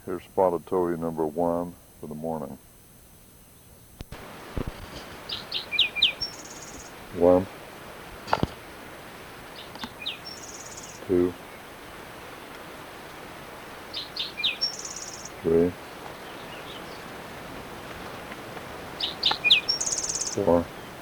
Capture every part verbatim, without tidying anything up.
Here's spotted towhee number one for the morning. One, two, three, four,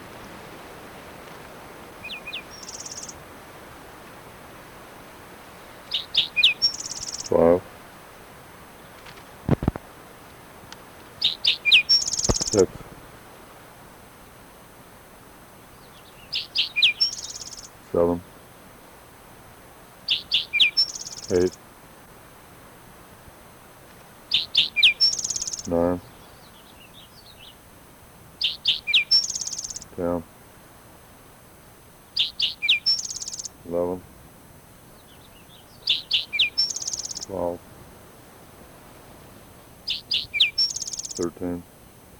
five, six, seven, eight, nine, ten, eleven, twelve, thirteen,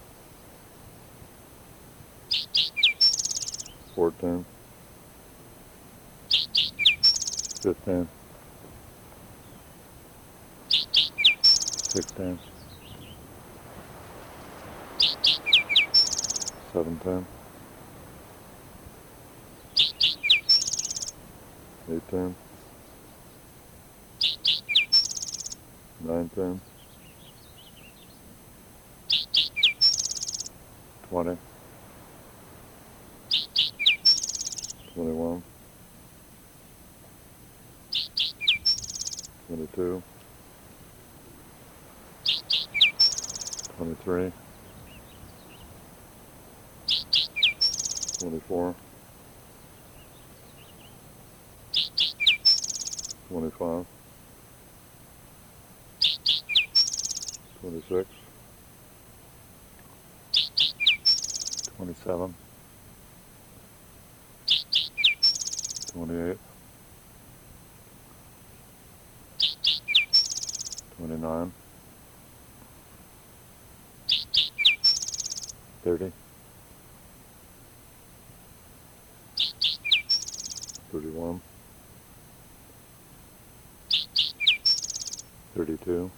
fourteen, fifteen, sixteen, seventeen, eighteen, nineteen, twenty, twenty-one, twenty-two, twenty-three, twenty-four, twenty-five, twenty-six, twenty-seven, twenty-eight, twenty-nine, thirty, thirty-one, thirty-two,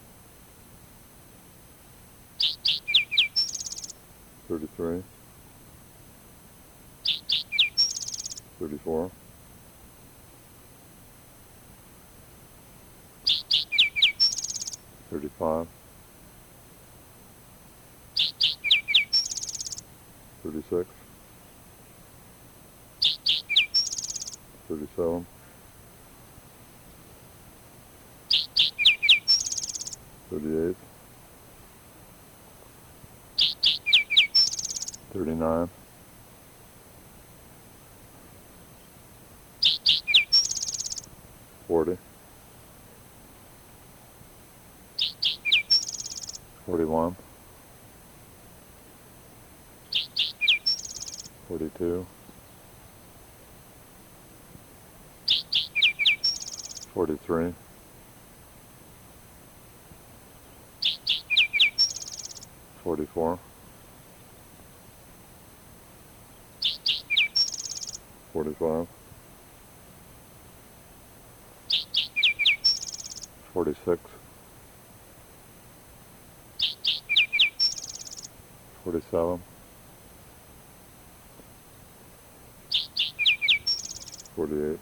thirty-three, thirty-four, thirty-five, thirty-six, thirty-seven, thirty-eight, thirty-nine, forty, forty-one, forty-two, forty-three, forty-four, forty-five, forty-six, forty-seven, forty-eight,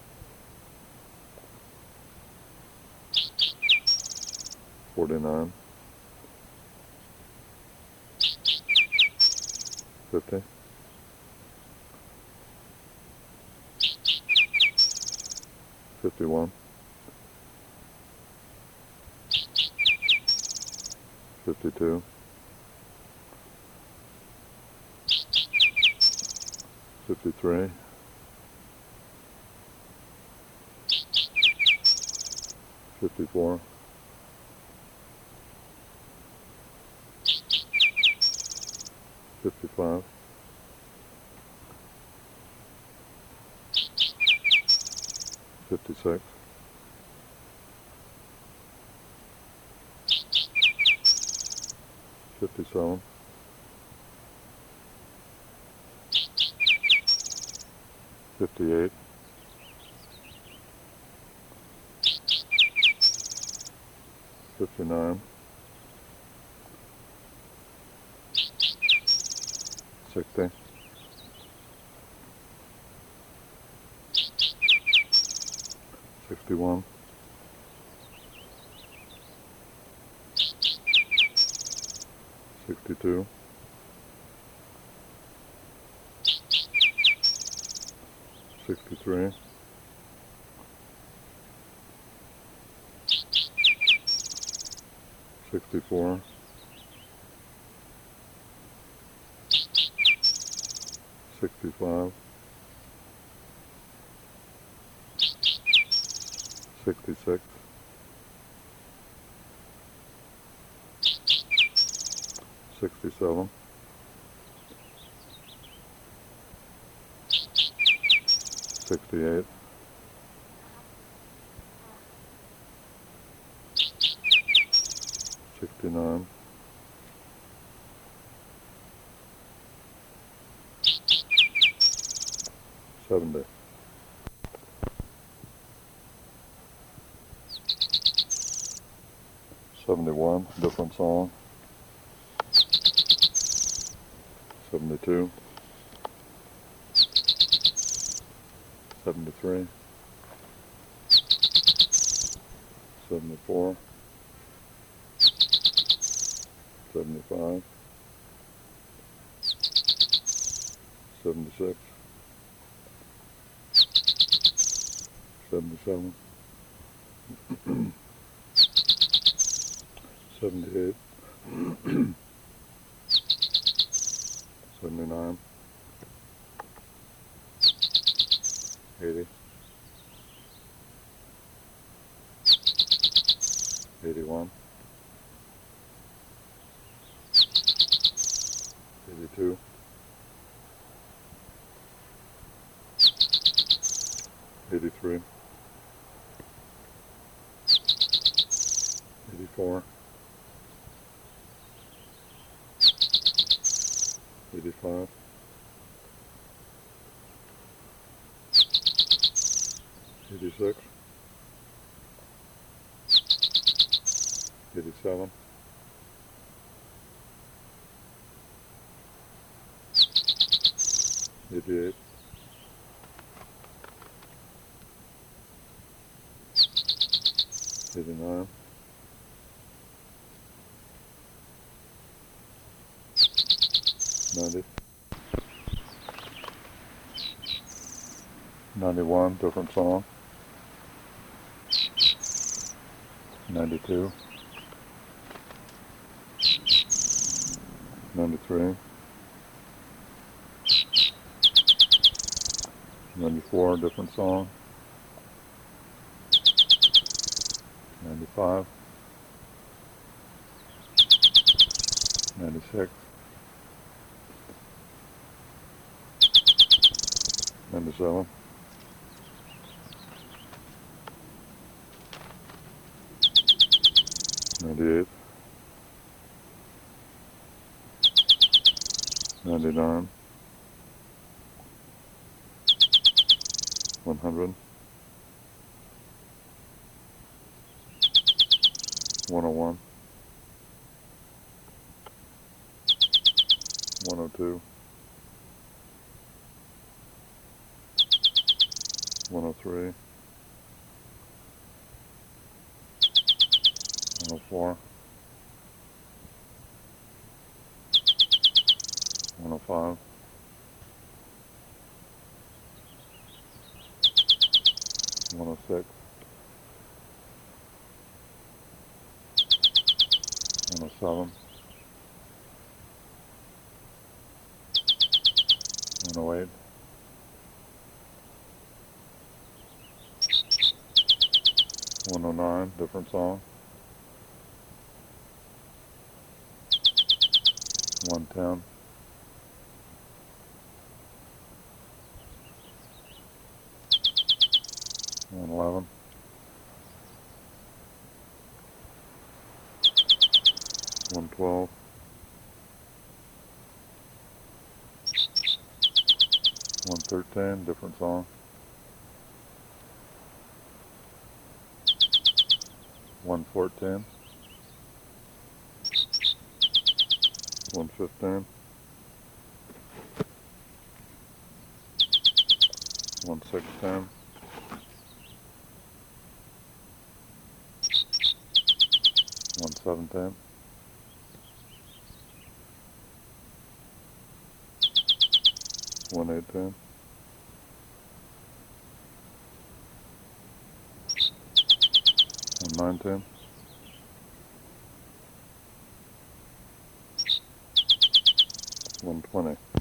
forty-nine, fifty, fifty-one, fifty-two, fifty-three, fifty-four, fifty-five, fifty-six, fifty-seven, fifty-eight, fifty-nine, sixty, sixty-one, sixty-two, sixty-three, sixty-four, sixty-five, sixty-six, sixty-seven, sixty-eight, sixty-nine, seventy, seventy-one, different song, seventy-two, seventy-three, seventy-four, seventy-five, seventy-six, seventy-seven, seventy-eight, seventy-nine, eighty, eighty-one, eighty-two, eighty-three, eighty-four, eighty-five, eighty-six, eighty-seven, eighty-eight, eighty-nine, ninety, ninety-one, different song, ninety-two, ninety-three, ninety-four, different song, ninety-five, ninety-six, ninety-seven, ninety-eight, ninety-nine, one hundred, one oh one, one oh two, one oh three, one oh four, one oh five, one oh six, one oh seven, one oh eight, one oh nine, different song, one ten, one eleven, one twelve, one thirteen, different song, one fourteen, one fifteen, one six ten, one seven ten, one eight ten, one nine ten, one twenty.